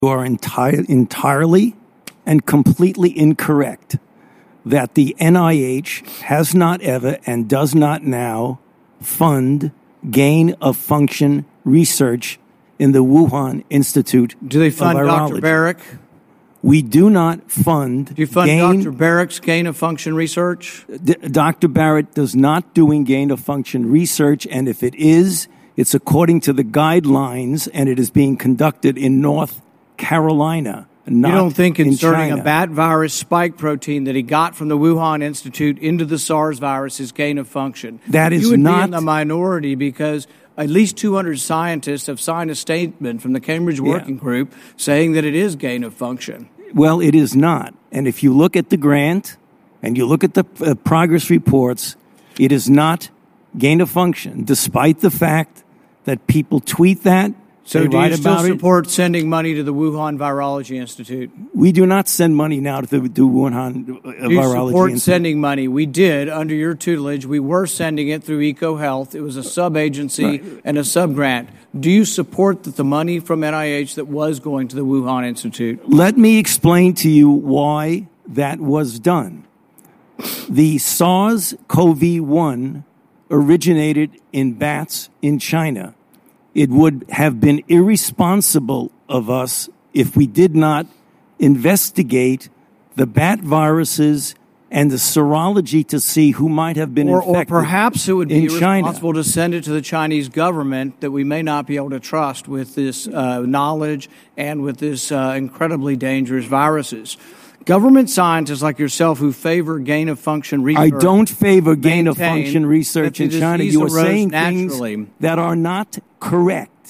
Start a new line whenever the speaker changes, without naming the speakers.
You are entirely and completely incorrect that the NIH has not ever and does not now fund gain-of-function research in the Wuhan Institute of Virology.
Do they fund Dr. Barrick?
We do not fund.
Do you fund Dr. Barrick's gain-of-function research?
Dr. Barrett does not doing gain-of-function research, and if it is, it's according to the guidelines, and it is being conducted in North Carolina. You
don't think inserting
China.
A bat virus spike protein that he got from the Wuhan Institute into the SARS virus is gain of function?
That is
you would
not
be in the minority because at least 200 scientists have signed a statement from the Cambridge Working Group saying that it is gain of function.
Well, it is not. And if you look at the grant and you look at the progress reports, it is not gain of function, despite the fact that people tweet that.
So do you still support sending money to the Wuhan Virology Institute?
We do not send money now to the Wuhan Virology Institute.
Do you support sending money? We did, under your tutelage. We were sending it through EcoHealth. It was a sub-agency and a sub-grant. Do you support the money from NIH that was going to the Wuhan Institute?
Let me explain to you why that was done. The SARS-CoV-1 originated in bats in China. It would have been irresponsible of us if we did not investigate the bat viruses and the serology to see who might have been infected.
Or perhaps it would be irresponsible
China.
to send it to the Chinese government that we may not be able to trust with this knowledge and with this incredibly dangerous viruses. Government scientists like yourself who favor gain-of-function research.
I don't favor gain-of-function research in China. You are saying
naturally.
things that are not correct.